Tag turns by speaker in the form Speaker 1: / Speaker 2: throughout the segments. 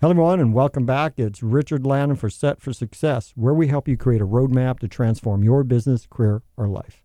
Speaker 1: Hello, everyone, and welcome back. It's Richard Lannon for Set for Success, where we help you create a roadmap to transform your business, career, or life.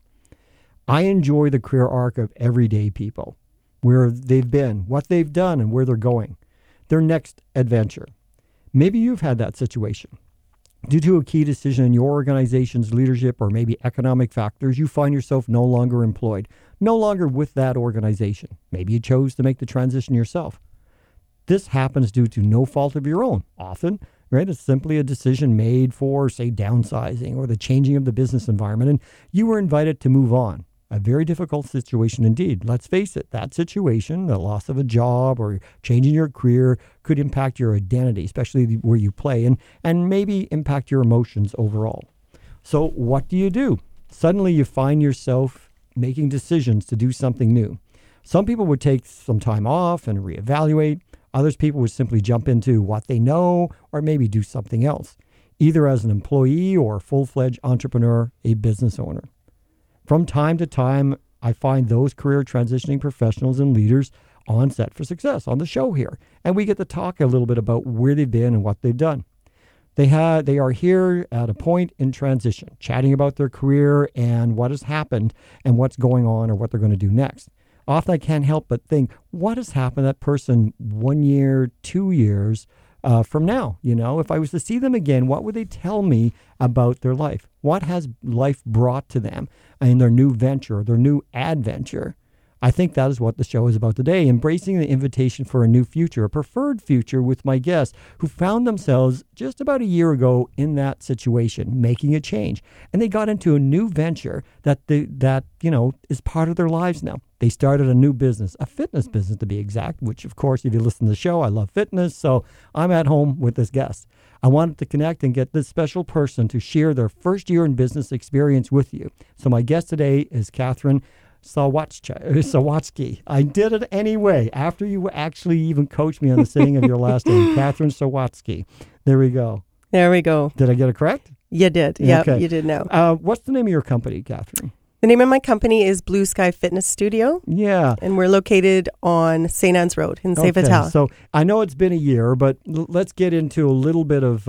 Speaker 1: I enjoy the career arc of everyday people, where they've been, what they've done, and where they're going, their next adventure. Maybe you've had that situation. Due to a key decision in your organization's leadership or maybe economic factors, you find yourself no longer employed, no longer with that organization. Maybe you chose to make the transition yourself. This happens due to no fault of your own. Often, right, it's simply a decision made for, say, downsizing or the changing of the business environment, and you were invited to move on. A very difficult situation indeed. Let's face it, that situation, the loss of a job or changing your career, could impact your identity, especially where you play, and maybe impact your emotions overall. So what do? Suddenly you find yourself making decisions to do something new. Some people would take some time off and reevaluate. Others people would simply jump into what they know or maybe do something else, either as an employee or a full-fledged entrepreneur, a business owner. From time to time, I find those career transitioning professionals and leaders on Set for Success on the show here, and we get to talk a little bit about where they've been and what they've done. They are here at a point in transition, chatting about their career and what has happened and what's going on or what they're going to do next. Often I can't help but think, what has happened to that person 1 year, 2 years from now? You know, if I was to see them again, what would they tell me about their life? What has life brought to them in their new venture, their new adventure? I think that is what the show is about today, embracing the invitation for a new future, a preferred future with my guests who found themselves just about a year ago in that situation, making a change. And they got into a new venture that is part of their lives now. They started a new business, a fitness business to be exact, which of course, if you listen to the show, I love fitness. So I'm at home with this guest. I wanted to connect and get this special person to share their first year in business experience with you. So my guest today is Catherine Sawatsky. I did it anyway, after you actually even coached me on the saying of your last name, Catherine Sawatsky. There we go.
Speaker 2: There we go.
Speaker 1: Did I get it correct?
Speaker 2: You did. Yeah,
Speaker 1: okay.
Speaker 2: You did know.
Speaker 1: What's the name of your company, Catherine?
Speaker 2: The name of my company is Blue Sky Fitness Studio.
Speaker 1: Yeah.
Speaker 2: And we're located on St. Anne's Road in St. Vital.
Speaker 1: So I know it's been a year, but let's get into a little bit of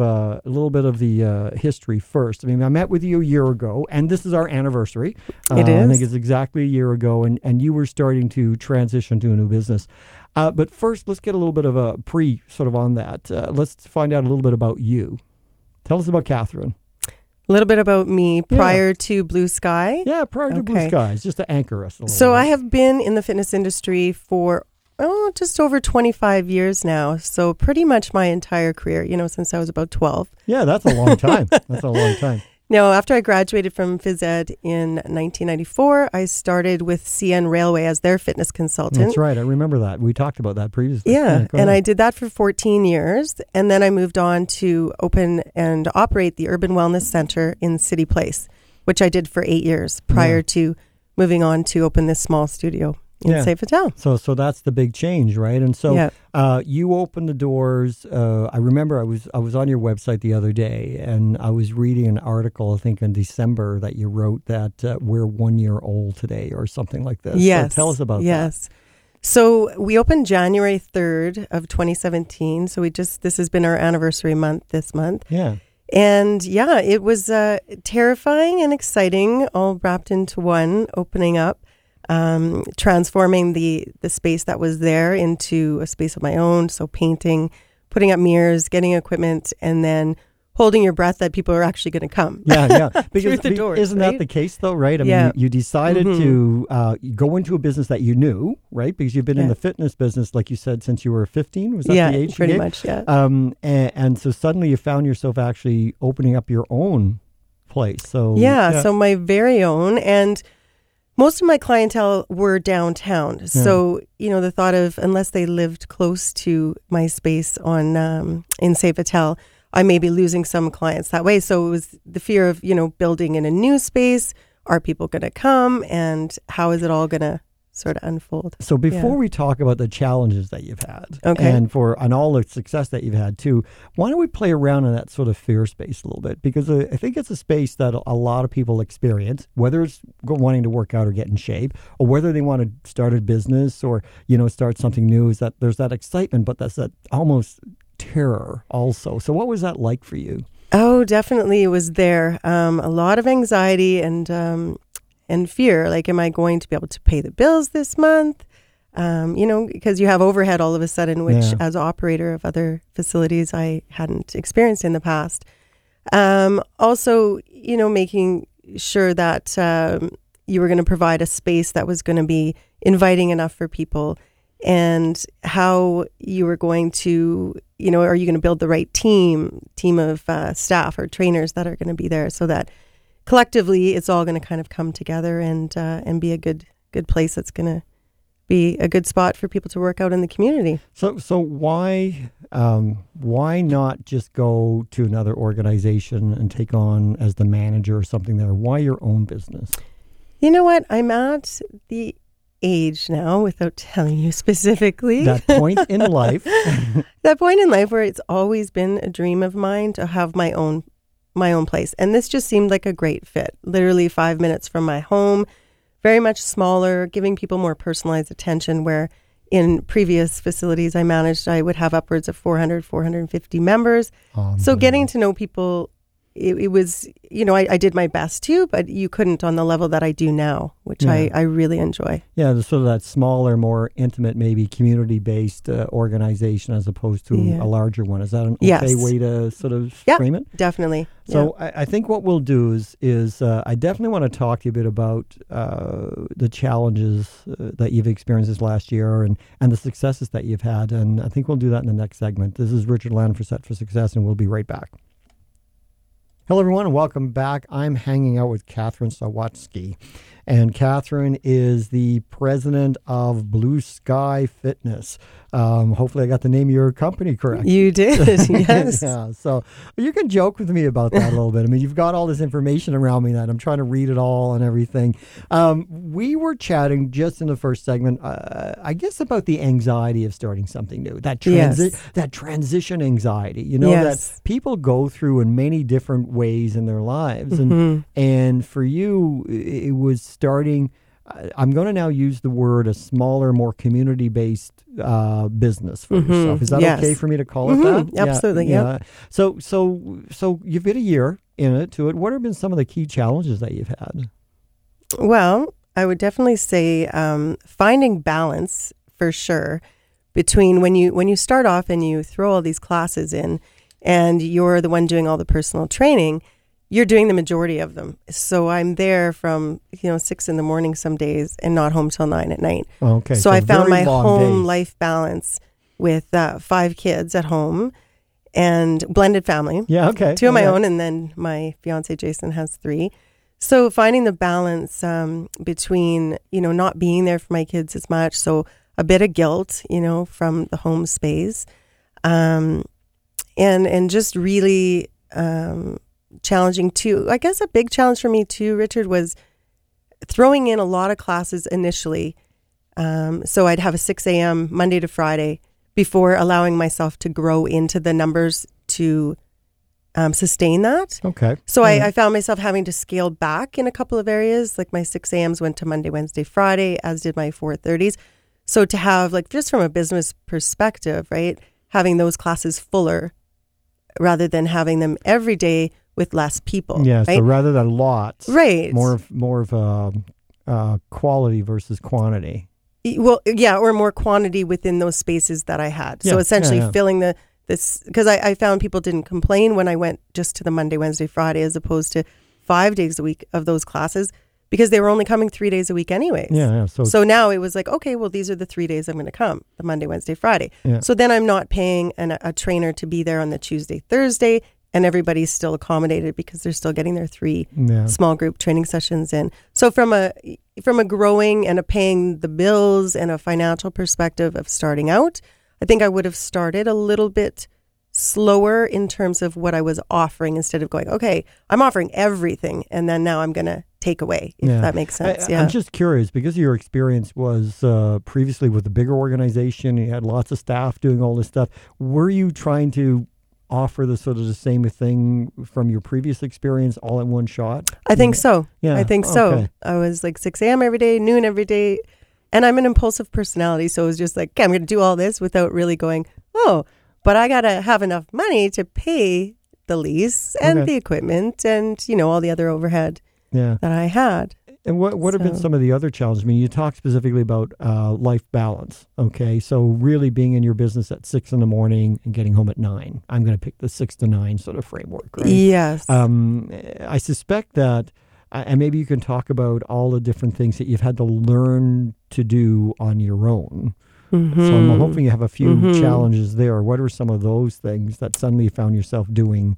Speaker 1: the history first. I mean, I met with you a year ago, and this is our anniversary.
Speaker 2: It is.
Speaker 1: I think it's exactly a year ago, and you were starting to transition to a new business. But first, let's get a little bit of a on that. Let's find out a little bit about you. Tell us about Catherine.
Speaker 2: A little bit about me prior to Blue Sky.
Speaker 1: Yeah, prior to Blue Skies, just to anchor us a little
Speaker 2: So
Speaker 1: bit.
Speaker 2: I have been in the fitness industry for just over 25 years now. So pretty much my entire career, since I was about 12.
Speaker 1: Yeah, that's a long time. That's a long time.
Speaker 2: Now, after I graduated from phys ed in 1994, I started with CN Railway as their fitness consultant.
Speaker 1: That's right. I remember that. We talked about that previously.
Speaker 2: Yeah, and I did that for 14 years. And then I moved on to open and operate the Urban Wellness Center in City Place, which I did for 8 years prior to moving on to open this small studio in St. Vital.
Speaker 1: So that's the big change, right? And so you opened the doors. I remember I was on your website the other day, and I was reading an article, I think in December, that you wrote that we're 1 year old today or something like this.
Speaker 2: Yes.
Speaker 1: So tell us about that.
Speaker 2: Yes. So we opened January 3rd of 2017. So this has been our anniversary month this month.
Speaker 1: Yeah.
Speaker 2: And it was terrifying and exciting, all wrapped into one, opening up. Transforming the space that was there into a space of my own. So painting, putting up mirrors, getting equipment, and then holding your breath that people are actually going to come.
Speaker 1: Yeah. Because
Speaker 2: through the doors,
Speaker 1: isn't that the case though, right? I mean, you decided to go into a business that you knew, right? Because you've been in the fitness business, like you said, since you were 15. Was that the age?
Speaker 2: Pretty much, yeah.
Speaker 1: And so suddenly you found yourself actually opening up your own place. So
Speaker 2: so my very own. And most of my clientele were downtown. So, the thought of, unless they lived close to my space in St. Vital, I may be losing some clients that way. So it was the fear of, building in a new space. Are people going to come? And how is it all going to sort of unfold?
Speaker 1: So before we talk about the challenges that you've had and all the success that you've had too, why don't we play around in that sort of fear space a little bit? Because I think it's a space that a lot of people experience, whether it's wanting to work out or get in shape, or whether they want to start a business or, start something new, is that there's that excitement, but that's that almost terror also. So what was that like for you?
Speaker 2: Oh, definitely, it was there. A lot of anxiety and fear. Like, am I going to be able to pay the bills this month? Because you have overhead all of a sudden, which as operator of other facilities, I hadn't experienced in the past. Also, making sure that you were going to provide a space that was going to be inviting enough for people, and how you were going to, are you going to build the right team of staff or trainers that are going to be there, so that collectively it's all going to kind of come together and be a good place that's going to be a good spot for people to work out in the community.
Speaker 1: So why not just go to another organization and take on as the manager or something there? Why your own business?
Speaker 2: You know what? I'm at the age now, without telling you specifically.
Speaker 1: That point in life.
Speaker 2: That point in life where it's always been a dream of mine to have my own place. And this just seemed like a great fit. Literally 5 minutes from my home. Very much smaller, giving people more personalized attention, where in previous facilities I managed, I would have upwards of 400, 450 members. So getting to know people, it was, I did my best too, but you couldn't on the level that I do now, which I really enjoy. Yeah,
Speaker 1: sort of that smaller, more intimate, maybe community-based organization as opposed to a larger one. Is that an okay way to sort of frame it?
Speaker 2: Definitely.
Speaker 1: So I think what we'll do is I definitely want to talk to you a bit about the challenges that you've experienced this last year and the successes that you've had. And I think we'll do that in the next segment. This is Richard Lannon for Set for Success, and we'll be right back. Hello, everyone, and welcome back. I'm hanging out with Catherine Sawatsky, and Catherine is the president of Blue Sky Fitness. Hopefully I got the name of your company correct.
Speaker 2: You did, yes.
Speaker 1: Yeah, so you can joke with me about that a little bit. I mean, you've got all this information around me that I'm trying to read it all and everything. We were chatting just in the first segment, I guess, about the anxiety of starting something new, that transition anxiety, that people go through in many different ways in their lives. And for you, it was starting, I'm going to now use the word, a smaller, more community-based business for yourself. Is that okay for me to call it that?
Speaker 2: Absolutely, yeah.
Speaker 1: So you've been a year into it. What have been some of the key challenges that you've had?
Speaker 2: Well, I would definitely say finding balance, for sure, between when you start off and you throw all these classes in and you're the one doing all the personal training, you're doing the majority of them. So I'm there from 6 a.m. some days and not home till 9 p.m.
Speaker 1: Okay.
Speaker 2: So I found my home life balance with 5 kids at home and blended family.
Speaker 1: Yeah. Okay.
Speaker 2: 2 of my own, and then my fiance Jason has 3. So finding the balance between not being there for my kids as much, so a bit of guilt from the home space, and just really. Challenging too. I guess a big challenge for me too, Richard, was throwing in a lot of classes initially. So I'd have a 6 a.m. Monday to Friday before allowing myself to grow into the numbers to sustain that.
Speaker 1: Okay.
Speaker 2: So I found myself having to scale back in a couple of areas. Like my 6 a.m.s went to Monday, Wednesday, Friday, as did my 4:30s. So to have, like, just from a business perspective, right, having those classes fuller rather than having them every day with less people.
Speaker 1: Yeah,
Speaker 2: right?
Speaker 1: So rather than lots,
Speaker 2: right?
Speaker 1: More of a quality versus quantity.
Speaker 2: Well, yeah, or more quantity within those spaces that I had. So essentially filling this, because I found people didn't complain when I went just to the Monday, Wednesday, Friday, as opposed to 5 days a week of those classes, because they were only coming 3 days a week anyways.
Speaker 1: Yeah.
Speaker 2: So now it was like, okay, well, these are the 3 days I'm going to come, the Monday, Wednesday, Friday.
Speaker 1: Yeah.
Speaker 2: So then I'm not paying a trainer to be there on the Tuesday, Thursday, and everybody's still accommodated because they're still getting their 3 small group training sessions in. So from a growing and a paying the bills and a financial perspective of starting out, I think I would have started a little bit slower in terms of what I was offering, instead of going, okay, I'm offering everything, and then now I'm going to take away, if that makes sense.
Speaker 1: I'm just curious, because your experience was previously with a bigger organization, you had lots of staff doing all this stuff. Were you trying to offer the same thing from your previous experience all in one shot?
Speaker 2: I think so.
Speaker 1: Yeah.
Speaker 2: I think so. I was like 6 a.m. every day, noon every day. And I'm an impulsive personality. So it was just like, okay, I'm going to do all this without really going, oh, but I got to have enough money to pay the lease and the equipment and, all the other overhead that I had.
Speaker 1: And what have been some of the other challenges? I mean, you talked specifically about life balance. Okay, so really being in your business at 6 a.m. and getting home at 9. I'm going to pick the 6 to 9 sort of framework, right?
Speaker 2: Yes.
Speaker 1: I suspect that, and maybe you can talk about all the different things that you've had to learn to do on your own. Mm-hmm. So I'm hoping you have a few challenges there. What are some of those things that suddenly you found yourself doing?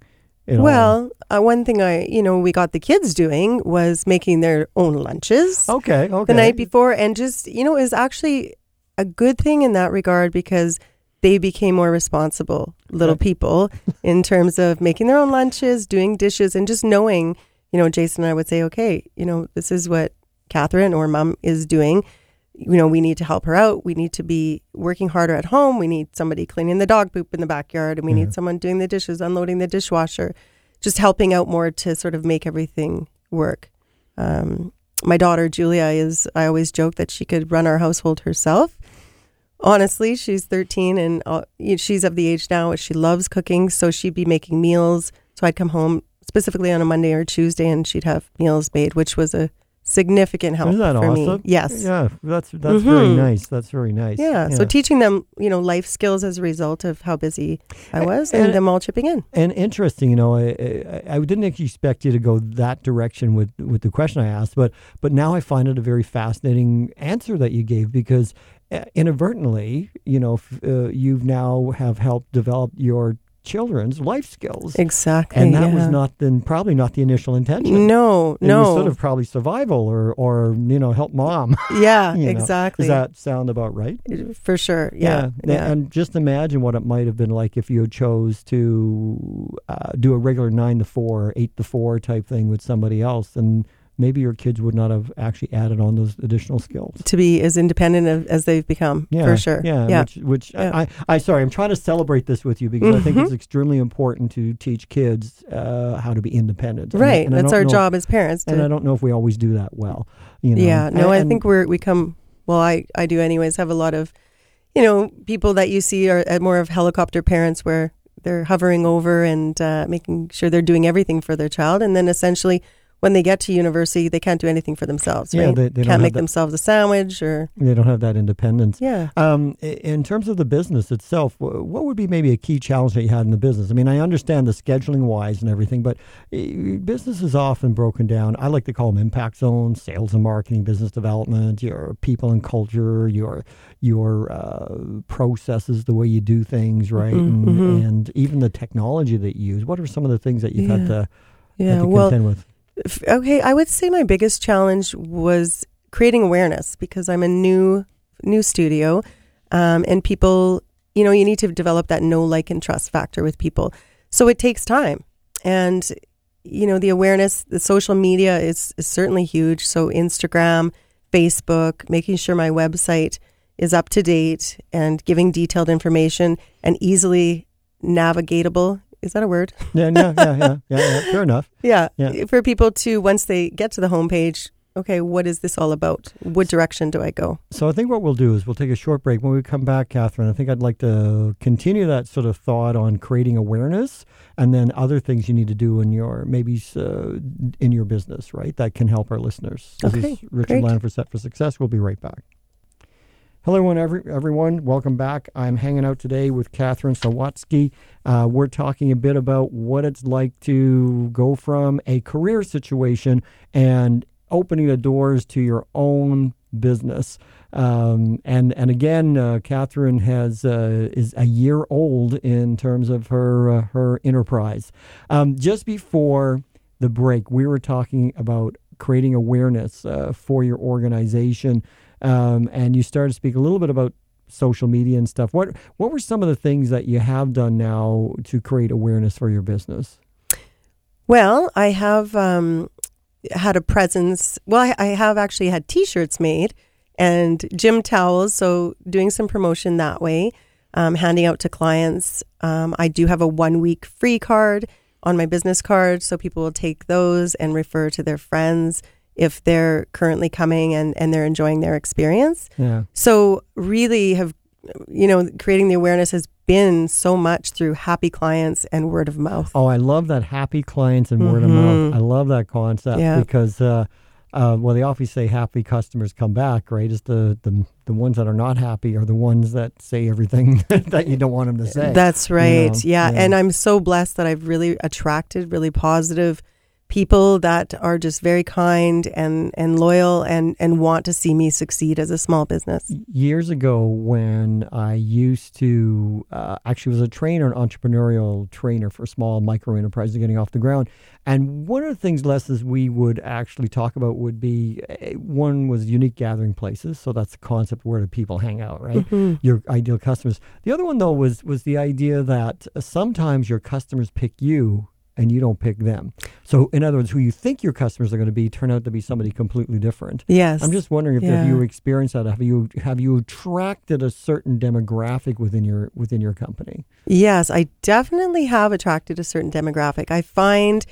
Speaker 2: One thing we got the kids doing was making their own lunches.
Speaker 1: Okay.
Speaker 2: The night before. And just, it was actually a good thing in that regard because they became more responsible little people in terms of making their own lunches, doing dishes, and just knowing, Jason and I would say, okay, this is what Catherine or Mom is doing. We need to help her out. We need to be working harder at home. We need somebody cleaning the dog poop in the backyard, and we need someone doing the dishes, unloading the dishwasher, just helping out more to sort of make everything work. My daughter, Julia, I always joke that she could run our household herself. Honestly, she's 13 and she's of the age now where she loves cooking. So she'd be making meals. So I'd come home specifically on a Monday or Tuesday and she'd have meals made, which was a significant help.
Speaker 1: Isn't that
Speaker 2: for
Speaker 1: awesome?
Speaker 2: Me. Yes.
Speaker 1: Yeah, that's very nice. That's very nice.
Speaker 2: Yeah. So teaching them, life skills as a result of how busy I was and them all chipping in.
Speaker 1: And interesting, I didn't expect you to go that direction with the question I asked, but now I find it a very fascinating answer that you gave because inadvertently, you've now have helped develop your children's life skills.
Speaker 2: Exactly.
Speaker 1: And that was probably not the initial intention.
Speaker 2: No.
Speaker 1: It was sort of probably survival or help mom.
Speaker 2: Yeah, exactly.
Speaker 1: Does that sound about right?
Speaker 2: For sure. Yeah.
Speaker 1: And just imagine what it might have been like if you chose to do a regular 9 to 4, 8 to 4 type thing with somebody else, and maybe your kids would not have actually added on those additional skills.
Speaker 2: To be as independent as they've become, for sure.
Speaker 1: Yeah. I'm trying to celebrate this with you because I think it's extremely important to teach kids how to be independent.
Speaker 2: Right. And that's our job as parents.
Speaker 1: And I don't know if we always do that well.
Speaker 2: Yeah. No, I think I do anyways, have a lot of, people that you see are more of helicopter parents where they're hovering over and making sure they're doing everything for their child. And then essentially, when they get to university, they can't do anything for themselves, right?
Speaker 1: They
Speaker 2: can't make themselves a sandwich or...
Speaker 1: They don't have that independence.
Speaker 2: Yeah.
Speaker 1: In terms of the business itself, what would be maybe a key challenge that you had in the business? I mean, I understand the scheduling-wise and everything, but business is often broken down. I like to call them impact zones, sales and marketing, business development, your people and culture, your processes, the way you do things, right? And even the technology that you use. What are some of the things that you've had to contend with?
Speaker 2: Okay, I would say my biggest challenge was creating awareness because I'm a new studio, and people, you need to develop that know, like, and trust factor with people. So it takes time, and the awareness, the social media is certainly huge. So Instagram, Facebook, making sure my website is up to date and giving detailed information and easily navigatable. Is that a word?
Speaker 1: Yeah. Fair enough.
Speaker 2: Yeah. For people to, once they get to the homepage, okay, what is this all about? What direction do I go?
Speaker 1: So I think what we'll do is we'll take a short break. When we come back, Catherine, I think I'd like to continue that sort of thought on creating awareness and then other things you need to do in your business, right? That can help our listeners. This is Richard Land for Set for Success. We'll be right back. Hello, everyone. Welcome back. I'm hanging out today with Catherine Sawatsky. We're talking a bit about what it's like to go from a career situation and opening the doors to your own business. And again, Catherine is a year old in terms of her enterprise. Just before the break, we were talking about creating awareness for your organization. And you started to speak a little bit about social media and stuff. What were some of the things that you have done now to create awareness for your business?
Speaker 2: Well, I have had a presence. Well, I have actually had T-shirts made and gym towels, so doing some promotion that way, handing out to clients. I do have a 1-week free card on my business card, so people will take those and refer to their friends if they're currently coming and they're enjoying their experience.
Speaker 1: Yeah.
Speaker 2: So really have creating the awareness has been so much through happy clients and word of mouth.
Speaker 1: Oh, I love that, happy clients and word of mouth. I love that concept because, they often say happy customers come back, right? It's the ones that are not happy are the ones that say everything that you don't want them to say.
Speaker 2: That's right. Yeah. And I'm so blessed that I've really attracted really positive people that are just very kind and loyal and want to see me succeed as a small business.
Speaker 1: Years ago, when I used to actually was a trainer, an entrepreneurial trainer for small micro enterprises getting off the ground. And one of the things, lessons we would actually talk about would be, one was unique gathering places. So that's the concept, where do people hang out, right? Mm-hmm. Your ideal customers. The other one, though, was the idea that sometimes your customers pick you and you don't pick them. So in other words, who you think your customers are going to be turn out to be somebody completely different.
Speaker 2: Yes.
Speaker 1: I'm just wondering if have you experienced that? Have you attracted a certain demographic within your company?
Speaker 2: Yes, I definitely have attracted a certain demographic. I find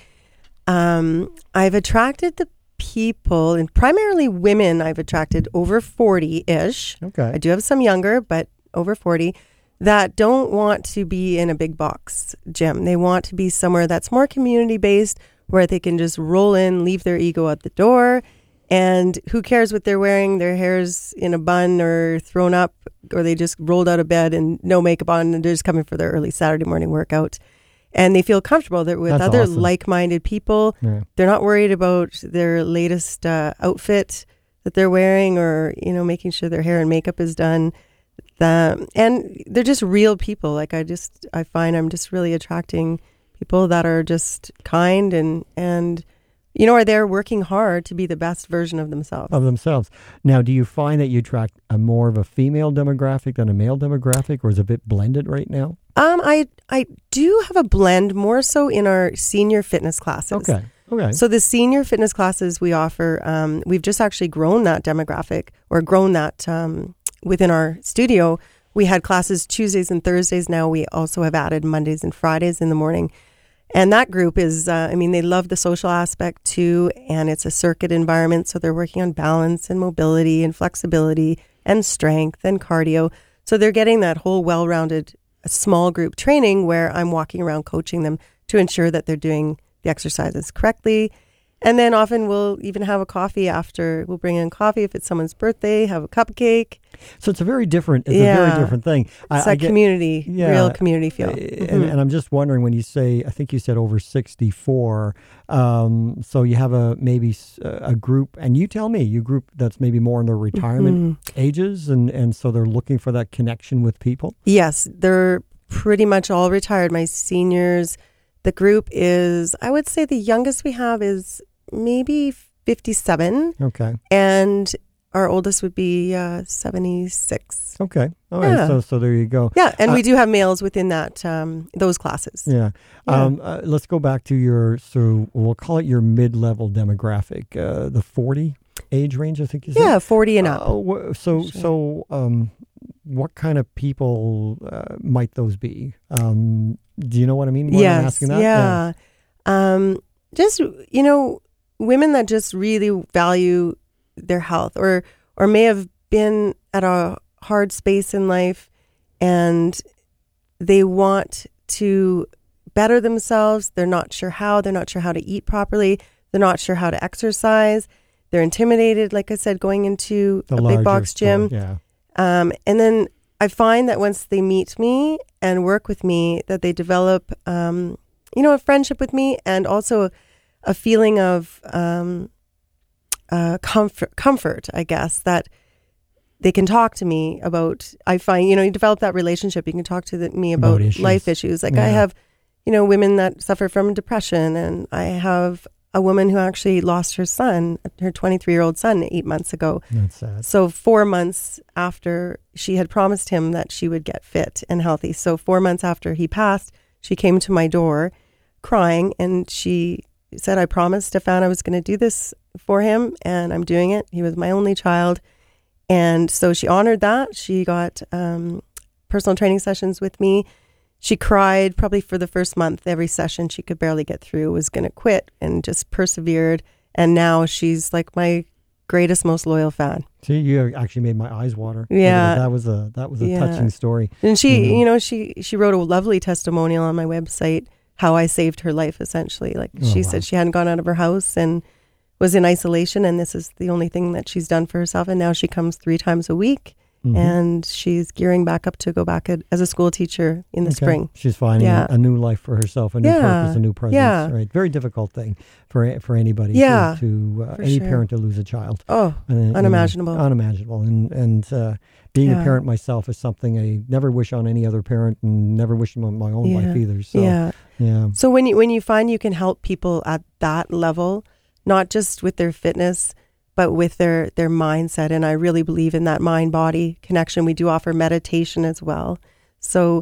Speaker 2: I've attracted the people, and primarily women I've attracted over 40-ish.
Speaker 1: Okay.
Speaker 2: I do have some younger, but over 40. That don't want to be in a big box gym. They want to be somewhere that's more community-based, where they can just roll in, leave their ego at the door, and who cares what they're wearing? Their hair's in a bun or thrown up, or they just rolled out of bed and no makeup on, and they're just coming for their early Saturday morning workout. And they feel comfortable with
Speaker 1: that's
Speaker 2: other
Speaker 1: awesome.
Speaker 2: Like-minded people. Yeah. They're not worried about their latest outfit that they're wearing, or making sure their hair and makeup is done. And they're just real people. Like I find I'm just really attracting people that are just kind and are there working hard to be the best version of themselves.
Speaker 1: Now, do you find that you attract more of a female demographic than a male demographic, or is it a bit blended right now?
Speaker 2: I do have a blend, more so in our senior fitness classes.
Speaker 1: Okay.
Speaker 2: So the senior fitness classes we offer, we've just actually grown that demographic, or grown that within our studio. We had classes Tuesdays and Thursdays. Now we also have added Mondays and Fridays in the morning. And that group is, they love the social aspect too. And it's a circuit environment. So they're working on balance and mobility and flexibility and strength and cardio. So they're getting that whole well-rounded small group training, where I'm walking around coaching them to ensure that they're doing the exercises correctly. And then often we'll even have a coffee after. We'll bring in coffee if it's someone's birthday, have a cupcake.
Speaker 1: So it's a very different thing.
Speaker 2: It's that community, real community feel.
Speaker 1: And I'm just wondering, when you say, I think you said over 64, so you have maybe a group, and you tell me, you group that's maybe more in their retirement ages, and so they're looking for that connection with people?
Speaker 2: Yes, they're pretty much all retired. My seniors, the group is, I would say the youngest we have is maybe 57.
Speaker 1: Okay.
Speaker 2: And our oldest would be 76.
Speaker 1: Okay. All right. So there you go.
Speaker 2: Yeah. And we do have males within that, those classes.
Speaker 1: Yeah. Let's go back to so we'll call it your mid-level demographic, the 40 age range, I think you said?
Speaker 2: Yeah, 40 and up.
Speaker 1: So what kind of people might those be? Do you know what I mean?
Speaker 2: Yes.
Speaker 1: I'm asking that?
Speaker 2: Yeah. Just, women that just really value their health, or may have been at a hard space in life, and they want to better themselves. They're not sure how. They're not sure how to eat properly. They're not sure how to exercise. They're intimidated, like I said, going into a big box gym.
Speaker 1: Yeah.
Speaker 2: And then I find that once they meet me and work with me, that they develop, a friendship with me, and also a feeling of comfort, I guess, that they can talk to me about. I find, you develop that relationship. You can talk to me about life issues. Like I have, women that suffer from depression, and I have a woman who actually lost her son, her 23-year-old son, 8 months ago.
Speaker 1: That's sad.
Speaker 2: So 4 months after she had promised him that she would get fit and healthy. So 4 months after he passed, she came to my door crying, and she said, I promised Stefan I was going to do this for him, and I'm doing it. He was my only child. And so she honored that. She got personal training sessions with me. She cried probably for the first month. Every session she could barely get through, was going to quit, and just persevered. And now she's like my greatest, most loyal fan.
Speaker 1: See, you actually made my eyes water.
Speaker 2: Yeah.
Speaker 1: That was a touching story.
Speaker 2: And she wrote a lovely testimonial on my website, how I saved her life, essentially. Like she said she hadn't gone out of her house and was in isolation, and this is the only thing that she's done for herself. And now she comes 3 times a week. And she's gearing back up to go back as a school teacher in the spring.
Speaker 1: She's finding a new life for herself, a new purpose, a new presence. Right, very difficult thing for anybody. To any parent to lose a child.
Speaker 2: Oh, unimaginable.
Speaker 1: Unimaginable. And being a parent myself is something I never wish on any other parent, and never wish on my own life either. So,
Speaker 2: So when you find you can help people at that level, not just with their fitness, but with their mindset. And I really believe in that mind-body connection. We do offer meditation as well. So,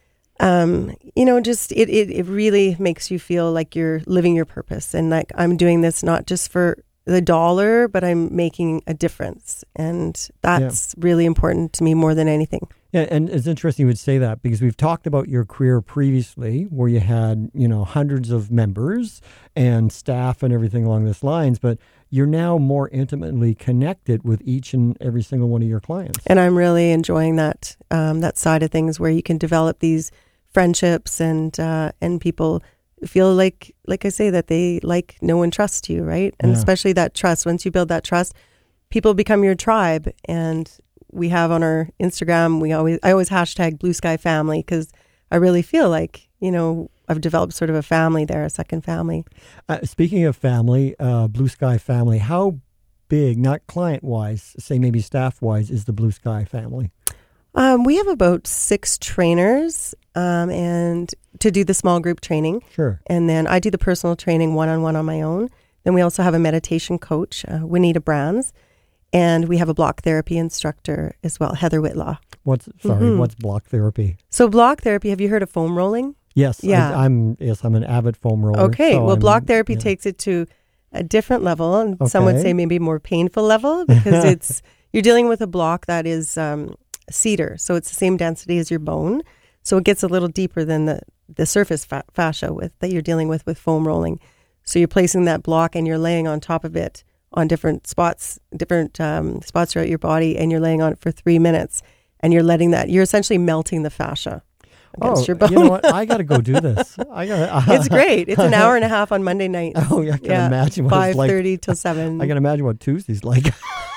Speaker 2: just it really makes you feel like you're living your purpose. And like I'm doing this not just for the dollar, but I'm making a difference. And that's really important to me more than anything.
Speaker 1: Yeah, and it's interesting you would say that, because we've talked about your career previously where you had, hundreds of members and staff and everything along those lines, but you're now more intimately connected with each and every single one of your clients.
Speaker 2: And I'm really enjoying that side of things where you can develop these friendships and people feel like I say, that they know and trust you, right? And especially that trust. Once you build that trust, people become your tribe. And we have on our Instagram, I always hashtag Blue Sky Family, because I really feel like, I've developed sort of a family there, a second family.
Speaker 1: Speaking of family, Blue Sky Family, how big, not client-wise, say maybe staff-wise, is the Blue Sky Family?
Speaker 2: We have about 6 trainers and to do the small group training.
Speaker 1: Sure.
Speaker 2: And then I do the personal training one-on-one on my own. Then we also have a meditation coach, Juanita Brands. And we have a block therapy instructor as well, Heather Whitlaw.
Speaker 1: What's block therapy?
Speaker 2: So block therapy, have you heard of foam rolling?
Speaker 1: Yes.
Speaker 2: Yeah.
Speaker 1: I'm an avid foam roller.
Speaker 2: Okay. So block therapy takes it to a different level. And some would say maybe more painful level, because you're dealing with a block that is cedar. So it's the same density as your bone. So it gets a little deeper than the surface fascia that you're dealing with foam rolling. So you're placing that block and you're laying on top of it on different spots throughout your body, and you're laying on it for 3 minutes, and you're essentially melting the fascia against your bone.
Speaker 1: You know what? I got to go do this.
Speaker 2: It's great. It's an hour and a half on Monday nights.
Speaker 1: Oh, yeah, I can imagine what it's like.
Speaker 2: 5:30 till 7.
Speaker 1: I can imagine what Tuesday's like.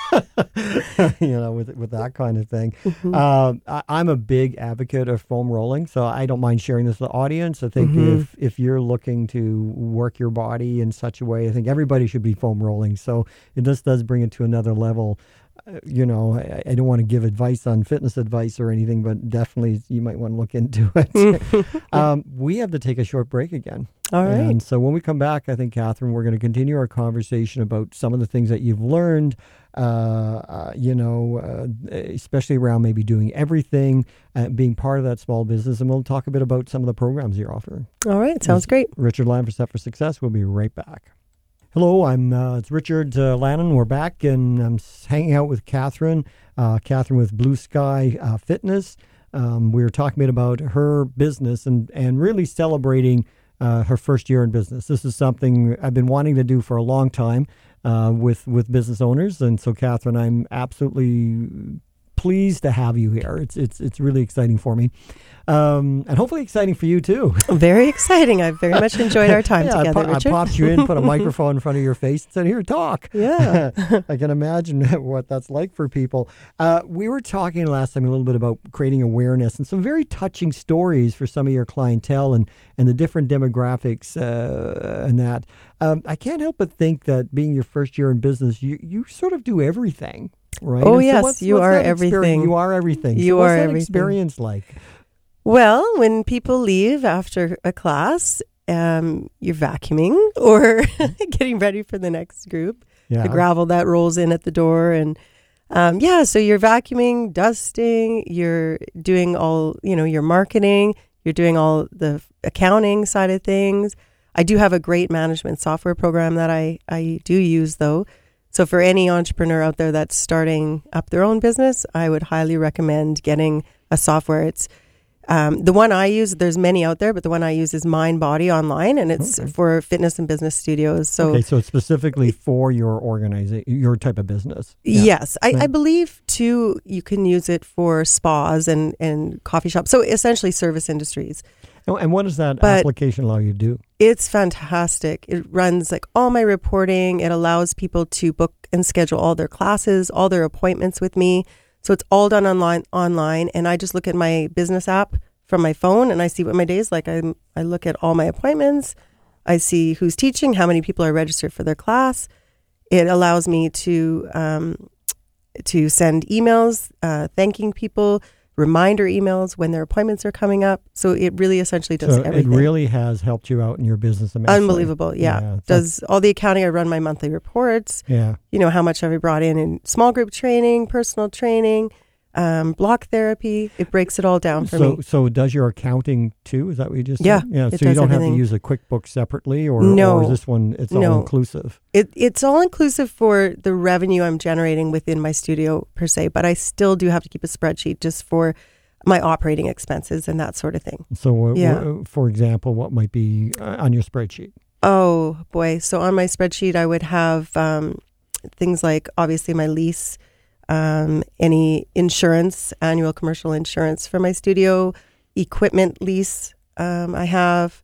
Speaker 1: With that kind of thing. I'm a big advocate of foam rolling, so I don't mind sharing this with the audience. I think if you're looking to work your body in such a way, I think everybody should be foam rolling. So it just does bring it to another level. I don't want to give advice on fitness advice or anything, but definitely you might want to look into it. We have to take a short break again.
Speaker 2: All right.
Speaker 1: And so when we come back, I think, Catherine, we're going to continue our conversation about some of the things that you've learned, especially around maybe doing everything, being part of that small business. And we'll talk a bit about some of the programs you're offering.
Speaker 2: All right. Sounds great.
Speaker 1: Richard Lannon for Set for Success. We'll be right back. Hello, it's Richard Lannon. We're back, and I'm hanging out with Catherine with Blue Sky Fitness. We were talking a bit about her business and really celebrating her first year in business. This is something I've been wanting to do for a long time with business owners, and so Catherine, I'm absolutely pleased to have you here. It's really exciting for me, and hopefully exciting for you too.
Speaker 2: Very exciting. I've very much enjoyed our time together, Richard.
Speaker 1: I popped you in, put a microphone in front of your face, and said, "Here, talk."
Speaker 2: Yeah,
Speaker 1: I can imagine what that's like for people. We were talking last time a little bit about creating awareness and some very touching stories for some of your clientele and the different demographics and that. I can't help but think that being your first year in business, you sort of do everything. Right?
Speaker 2: Oh,
Speaker 1: and
Speaker 2: yes, you are everything.
Speaker 1: You are everything.
Speaker 2: You
Speaker 1: so what's
Speaker 2: are
Speaker 1: that
Speaker 2: everything.
Speaker 1: Experience like?
Speaker 2: Well, when people leave after a class, you're vacuuming or getting ready for the next group.
Speaker 1: Yeah.
Speaker 2: The gravel that rolls in at the door. And so you're vacuuming, dusting, you're doing all, your marketing, you're doing all the accounting side of things. I do have a great management software program that I do use, though. So for any entrepreneur out there that's starting up their own business, I would highly recommend getting a software. It's The one I use, there's many out there, but the one I use is Mind Body Online, and it's for fitness and business studios. So,
Speaker 1: so it's specifically for your organization, your type of business. Yeah.
Speaker 2: Yes, I believe too. You can use it for spas and coffee shops. So essentially, service industries.
Speaker 1: And what does that application allow you to do?
Speaker 2: It's fantastic. It runs like all my reporting. It allows people to book and schedule all their classes, all their appointments with me. So it's all done online, and I just look at my business app from my phone, and I see what my day is like. I look at all my appointments. I see who's teaching, how many people are registered for their class. It allows me to send emails thanking people, reminder emails when their appointments are coming up. So it really essentially does everything.
Speaker 1: It really has helped you out in your business immensely.
Speaker 2: Unbelievable, yeah. Does all the accounting. I run my monthly reports.
Speaker 1: Yeah.
Speaker 2: You know, how much have I brought in small group training, personal training, block therapy. It breaks it all down for me.
Speaker 1: So does your accounting too? Is that what you just said? Yeah. So you don't have to use a QuickBooks separately, or is this one, it's all inclusive?
Speaker 2: It's all inclusive for the revenue I'm generating within my studio per se, but I still do have to keep a spreadsheet just for my operating expenses and that sort of thing.
Speaker 1: So for example, what might be on your spreadsheet?
Speaker 2: Oh boy. So on my spreadsheet, I would have things like obviously my lease, any insurance, annual commercial insurance for my studio, equipment lease. I have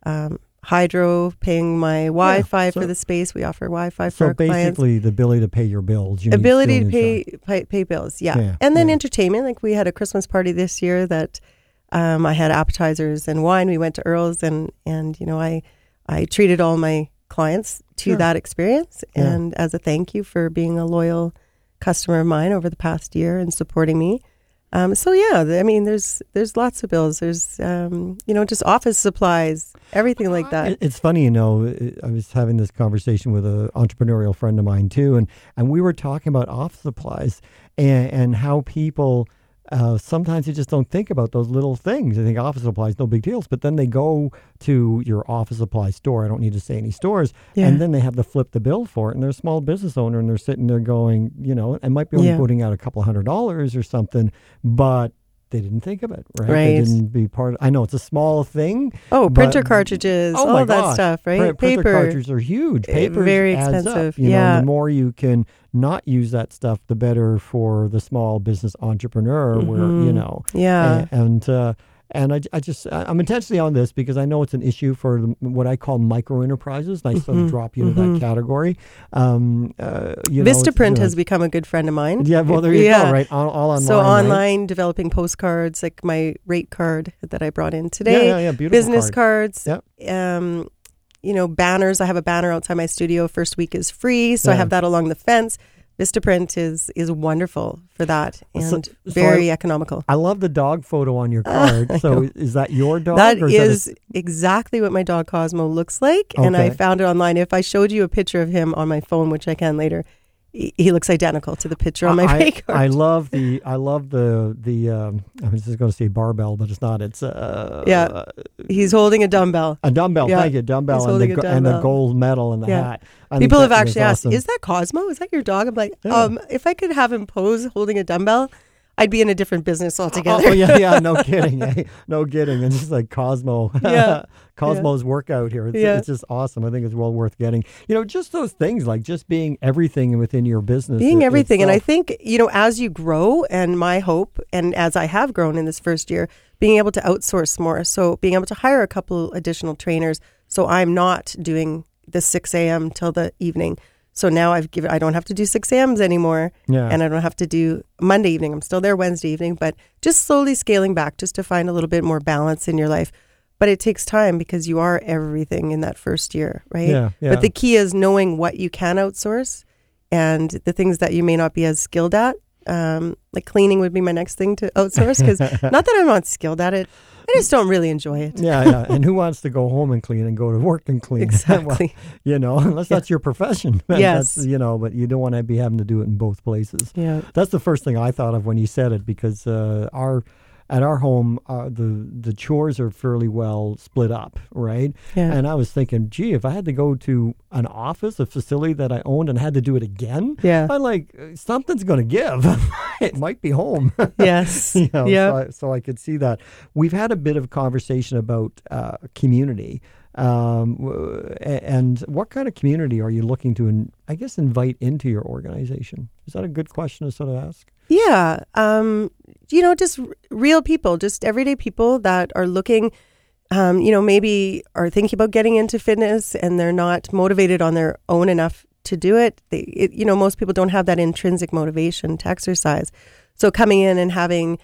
Speaker 2: hydro, paying my Wi-Fi for the space. We offer Wi-Fi for our clients. So basically the ability to pay your bills. Ability to pay bills, yeah. And then entertainment. Like we had a Christmas party this year that I had appetizers and wine. We went to Earl's and you know, I treated all my clients to that experience. And as a thank you for being a loyal customer of mine over the past year and supporting me. I mean, there's lots of bills. There's, just office supplies, everything like that.
Speaker 1: It's funny, I was having this conversation with an entrepreneurial friend of mine too, and we were talking about office supplies and how people sometimes they just don't think about those little things. They think office supplies, no big deals, but then they go to your office supply store. I don't need to say any stores. And then they have to flip the bill for it. And they're a small business owner and they're sitting there going, it might be only putting out a couple $100 or something, but they didn't think of it, right? They didn't be part of, I know it's a small thing.
Speaker 2: Oh, printer cartridges, all that stuff, right?
Speaker 1: Printer cartridges are huge. Paper very expensive. The more you can not use that stuff, the better for the small business entrepreneur. I'm intentionally on this because I know it's an issue for what I call micro enterprises. And I sort of drop you into that category.
Speaker 2: Vistaprint has become a good friend of mine.
Speaker 1: Yeah, well, there you go, right? All online.
Speaker 2: So online, developing postcards, like my rate card that I brought in today.
Speaker 1: Yeah, beautiful
Speaker 2: business cards.
Speaker 1: Yep.
Speaker 2: Banners. I have a banner outside my studio. First week is free, so I have that along the fence. Vistaprint is wonderful for that and very economical.
Speaker 1: I love the dog photo on your card. So is that your dog?
Speaker 2: That is exactly what my dog Cosmo looks like. Okay. And I found it online. If I showed you a picture of him on my phone, which I can later, he looks identical to the picture on my rate card.
Speaker 1: I love the I was just going to say barbell, but it's not. It's
Speaker 2: he's holding a dumbbell.
Speaker 1: A dumbbell, thank you, dumbbell, and the gold medal and the hat.
Speaker 2: People have actually asked, "Is that Cosmo? Is that your dog?" I'm like, if I could have him pose holding a dumbbell, I'd be in a different business altogether.
Speaker 1: No kidding, no kidding. And just like Cosmo, Cosmo's workout here. It's just awesome. I think it's well worth getting. Just those things like just being everything within your business.
Speaker 2: Being everything. And I think, as you grow, and my hope, and as I have grown in this first year, being able to outsource more. So being able to hire a couple additional trainers. So I'm not doing the 6 a.m. till the evening. So now I don't have to do 6 a.m.s anymore. Yeah. And I don't have to do Monday evening. I'm still there Wednesday evening, but just slowly scaling back just to find a little bit more balance in your life. But it takes time because you are everything in that first year, right? Yeah. But the key is knowing what you can outsource and the things that you may not be as skilled at. Like cleaning would be my next thing to outsource because not that I'm not skilled at it. I just don't really enjoy it.
Speaker 1: Yeah. And who wants to go home and clean and go to work and clean?
Speaker 2: Exactly.
Speaker 1: Unless that's your profession.
Speaker 2: Yes.
Speaker 1: But you don't want to be having to do it in both places.
Speaker 2: Yeah.
Speaker 1: That's the first thing I thought of when you said it because at our home, the chores are fairly well split up, right?
Speaker 2: Yeah.
Speaker 1: And I was thinking, gee, if I had to go to an office, a facility that I owned, and had to do it again,
Speaker 2: Yeah.
Speaker 1: I'm like, something's going to give. It might be home.
Speaker 2: Yes.
Speaker 1: You know,
Speaker 2: Yeah.
Speaker 1: so I could see that. We've had a bit of conversation about community. And what kind of community are you looking to, invite into your organization? Is that a good question to sort of ask?
Speaker 2: Yeah. Just real people, just everyday people that are looking, maybe are thinking about getting into fitness and they're not motivated on their own enough to do it. Most people don't have that intrinsic motivation to exercise. So coming in and having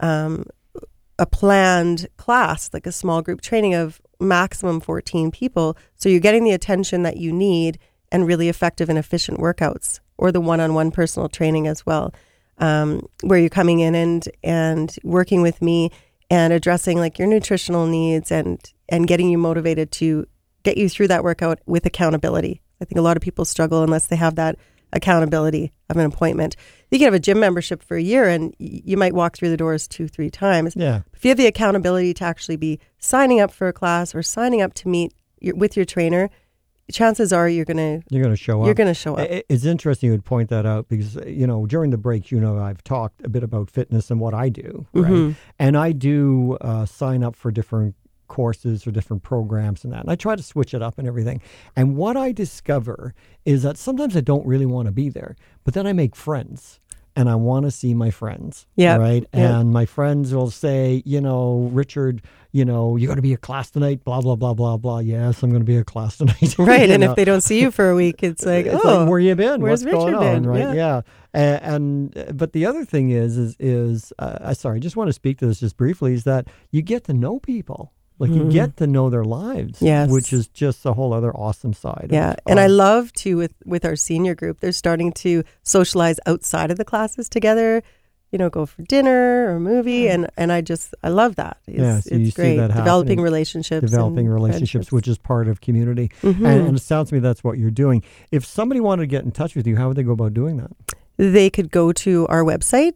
Speaker 2: a planned class, like a small group training of maximum 14 people. So you're getting the attention that you need and really effective and efficient workouts, or the one-on-one personal training as well, where you're coming in and working with me and addressing like your nutritional needs and getting you motivated to get you through that workout with accountability. I think a lot of people struggle unless they have that accountability of an appointment. You can have a gym membership for a year and you might walk through the doors 2-3 times.
Speaker 1: Yeah.
Speaker 2: If you have the accountability to actually be signing up for a class or signing up to meet with your trainer, chances are you're going to show up. You're going to show up.
Speaker 1: It's interesting you would point that out because, during the breaks, I've talked a bit about fitness and what I do, right?
Speaker 2: Mm-hmm.
Speaker 1: And I do sign up for different courses or different programs and that. And I try to switch it up and everything. And what I discover is that sometimes I don't really want to be there, but then I make friends. And I want to see my friends, right? Yeah. And my friends will say, Richard, you're going to be at class tonight, blah, blah, blah, blah, blah. Yes, I'm going to be at class tonight.
Speaker 2: Right. And if they don't see you for a week, it's like,
Speaker 1: like, where you been?
Speaker 2: Where's
Speaker 1: What's
Speaker 2: Richard
Speaker 1: going on?
Speaker 2: been?
Speaker 1: Right. Yeah. But the other thing is I just want to speak to this just briefly, is that you get to know people. Like you get to know their lives, which is just a whole other awesome side.
Speaker 2: Yeah. And I love to, with our senior group, they're starting to socialize outside of the classes together, go for dinner or a movie. And I love that.
Speaker 1: So you
Speaker 2: it's great.
Speaker 1: See that
Speaker 2: Developing relationships,
Speaker 1: which is part of community.
Speaker 2: Mm-hmm.
Speaker 1: And it sounds to me that's what you're doing. If somebody wanted to get in touch with you, how would they go about doing that?
Speaker 2: They could go to our website,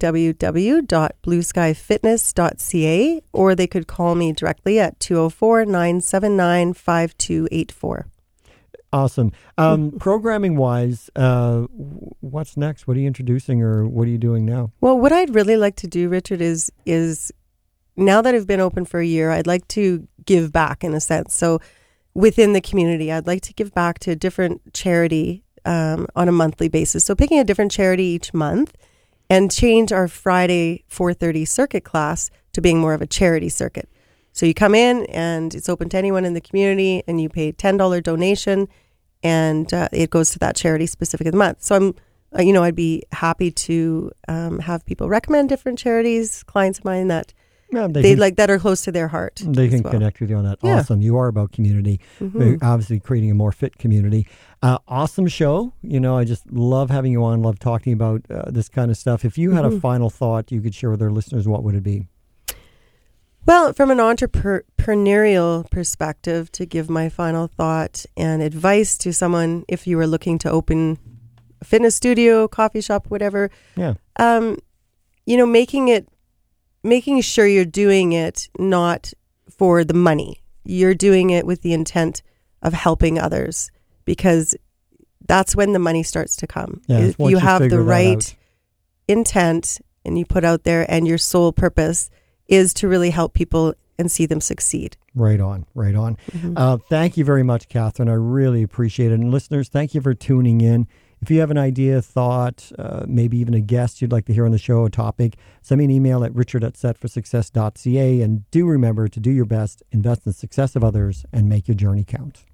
Speaker 2: www.blueskyfitness.ca, or they could call me directly at 204-979-5284.
Speaker 1: Awesome. Programming-wise, what's next? What are you introducing, or what are you doing now?
Speaker 2: Well, what I'd really like to do, Richard, is now that I've been open for a year, I'd like to give back in a sense. So within the community, I'd like to give back to a different charity on a monthly basis. So picking a different charity each month and change our Friday 4:30 circuit class to being more of a charity circuit. So you come in and it's open to anyone in the community and you pay $10 donation and it goes to that charity specific of the month. So I'd be happy to have people recommend different charities, clients of mine that that are close to their heart.
Speaker 1: They can connect with you on that. Yeah. Awesome. You are about community, obviously creating a more fit community. Awesome show. I just love having you on, love talking about this kind of stuff. If you had a final thought you could share with our listeners, what would it be?
Speaker 2: Well, from an entrepreneurial perspective, to give my final thought and advice to someone, if you were looking to open a fitness studio, coffee shop, whatever, making sure you're doing it not for the money. You're doing it with the intent of helping others, because that's when the money starts to come. If you have the right intent and you put out there, and your sole purpose is to really help people and see them succeed.
Speaker 1: Right on. Thank you very much, Catherine. I really appreciate it. And listeners, thank you for tuning in. If you have an idea, thought, maybe even a guest you'd like to hear on the show, a topic, send me an email at richard@setforsuccess.ca. And do remember to do your best, invest in the success of others, and make your journey count.